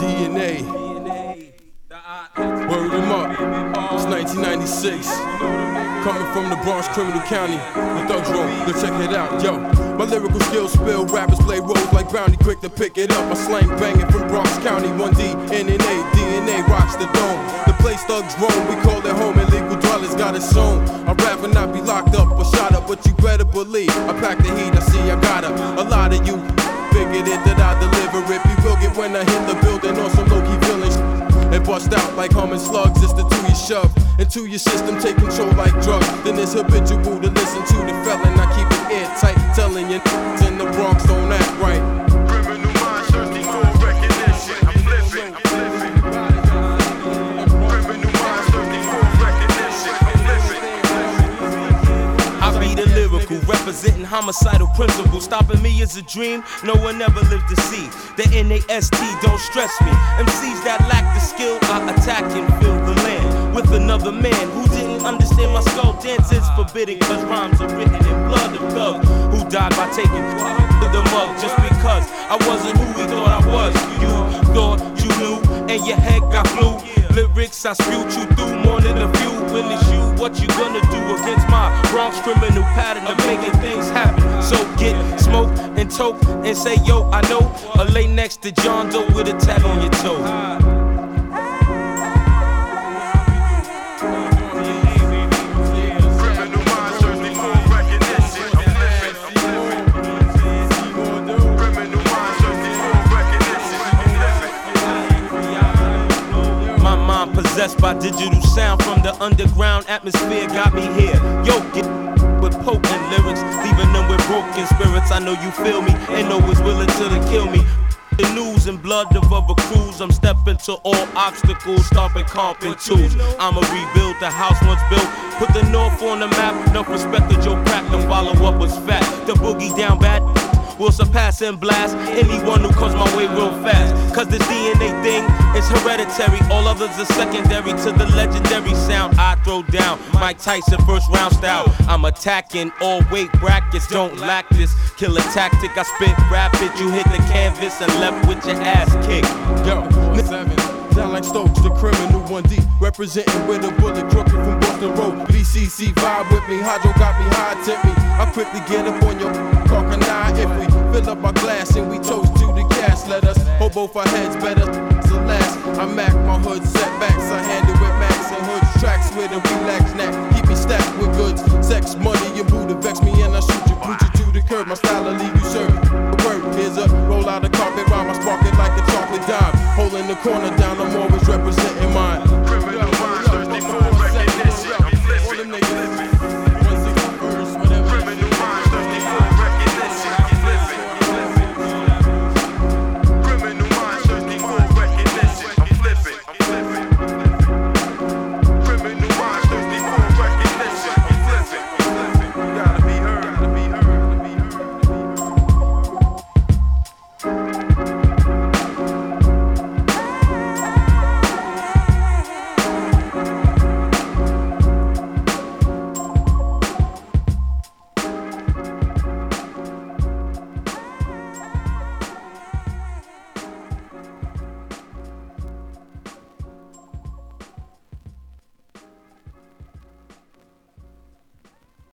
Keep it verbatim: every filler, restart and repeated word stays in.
D N A. Word him up. It's nineteen ninety-six. Coming from the Bronx, Criminal County. The Thugs Roll. Go check it out, yo. My lyrical skills spill. Rappers play roles like Brownie, quick to pick it up. My slang banging from Bronx County. one D N N A. D N A rocks the dome. The place Thugs roam. We call it home. Illegal dwellers got its own. I'd rather not be locked up or shot up, but you better believe I pack the heat. I see I got a, a lot of you. Figured it that I deliver it. You will get when I hit the building on some low-key feelings. And bust out like humming slugs. It's the two you shove into your system, take control like drugs. Then it's habitual to listen to the felon. I keep it airtight, telling you in the Bronx don't act right. Criminal minds thirsty for recognition. I'm flipping, I'm flipping. Criminal minds thirsty for recognition. I'm flipping. I be the lyrical, representing homicidal principles. Stopping me is a dream no one ever lived to see. The N A S T don't stress me. M Cs that lack the skill, I attack and fill the land with another man who didn't understand my skull dance is forbidden, cause rhymes are written in blood of thug who died by taking to the mug just because I wasn't who he thought I was. You thought you knew and your head got flew. Lyrics I spewed you through more than a few. When it's you, what you gonna do against my Bronx criminal pattern of making things happen? So get smoked and toke and say yo I know, or lay next to John Doe with a tag on your toe. Possessed by digital sound from the underground atmosphere got me here. Yo, get with potent lyrics, leaving them with broken spirits. I know you feel me, ain't no one's willing to kill me. The news and blood of other crews. I'm stepping to all obstacles, stomping comping tools. I'ma rebuild the house once built. Put the north on the map. Enough respect that your crack to follow up was fat. The boogie down bad will surpass and blast anyone who comes my way real fast. Cause the D N A thing is hereditary. All others are secondary to the legendary sound I throw down. Mike Tyson first round style. I'm attacking all weight brackets. Don't lack this killer tactic. I spit rapid. You hit the canvas and left with your ass kicked. Yo, seven. Down like Stokes, the criminal one D. Representing with a bullet crooked from Boston Road. B C C vibe with me. Hydro got me high, tip me. I quickly get up on your coconut if we fill up our glass and we toast to the gas. Let us hold both our heads better to last. I mac my hood setbacks. I handle with max and hoods. Tracks with a relax neck. Keep me stacked with goods. Sex, money, and Buddha vex me and I shoot you. Put you to the curb. My style will leave you serving. The word is a roll out the carpet rhyme. I spark it like a chocolate dime. Hole in the corner.